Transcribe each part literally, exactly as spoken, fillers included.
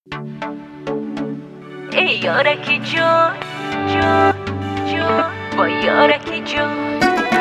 ای یارکی جون جون جون با یارکی جون.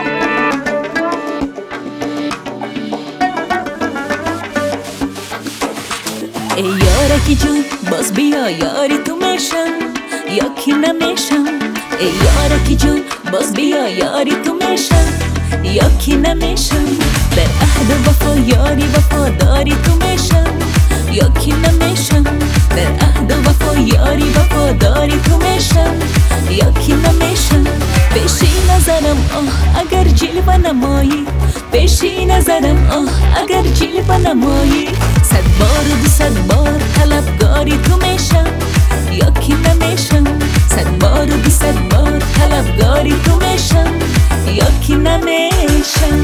ای یارکی جون باز بیا یاری تو میشم یا کی نمیشم. ای یارکی جون باز بیا یاری تو میشم یا کی نمیشم. در عهد و وفا یاری وفاداری تو میشم یا کی نمیشم. در عهد و وفا یاری وفاداری تو میشم یا کی نمیشم. پیشی نظرم آه اگر جلوه نمایی، پیشی نظرم آه اگر جلوه نمایی. صد بار و دو صد بار طلبگاری تو میشم یا کی نمیشم. صد بار و دو صد بار طلبگاری تو میشم یا کی نمیشم.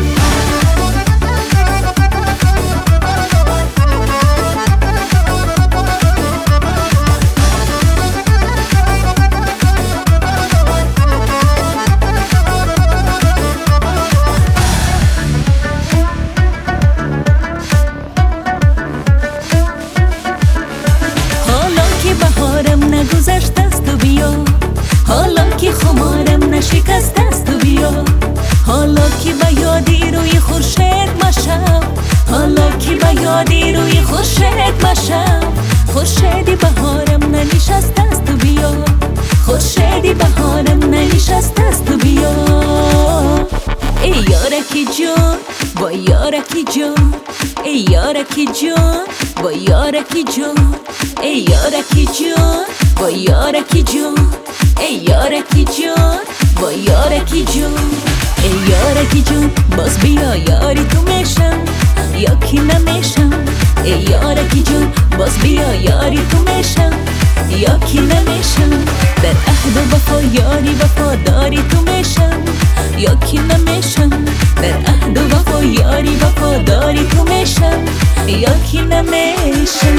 نگذشت است و بیا، حالا که خمارم نشکست است و بیا. حالا که با یادی روی خورشید مشم، حالا که با یادی روی خورشید مشم. خورشیدی بهارم ننشست است و بیا، خورشیدی بهارم ننشست است و بیا. ای یارکی جون با یارکی جون، ای یارکی جون با یارکی جون. ای یارکی جون با یارکی جون، ای یارکی جون با یارکی جون. ای یارکی جون باز بیا یاری تو میشم یا کی نمیشم. ای یارکی جون باز بیا یاری تو میشم یا کی نمیشم. در عهد و وفا یاری وفاداری تو میشم یا کی نمیشم. در عهد و وفا یاری وفاداری تو میشم یا کی نمیشم.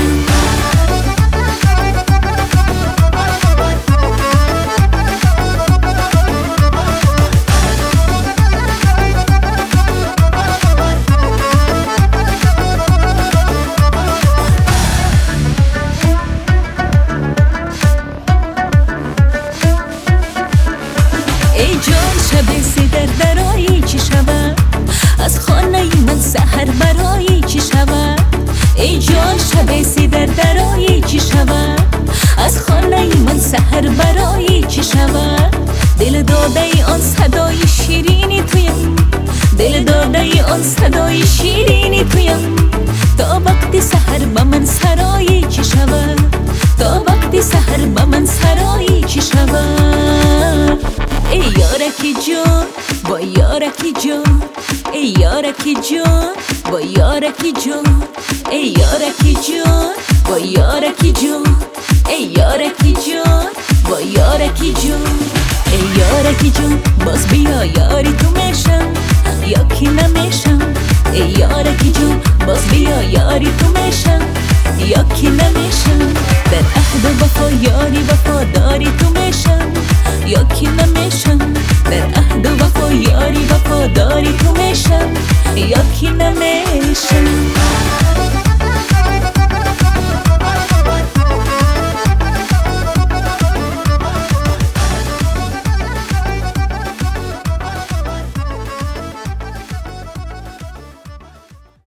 ای جان شب سی در درایی چی شود، از خانه من سحر برایی چی شود. ای جان شب سی در درایی چی شود، از خانه من سحر برایی چی شود. دل داده آن صدای شیرینی تویم، دل داده آن صدای شیرینی تویم. تا وقتی سحر با من سرایی چی شود، تا وقتی سحر با من سرایی چی شود. ای یارکی جون با یارکی جون، ای یارکی جون با یارکی جون. ای یارکی جون با یارکی جون، ای یارکی جون با یارکی جون. ای یارکی جون باز بیا یاری تو میشم یا کی نمیشم. ای یارکی جون باز بیا یاری تو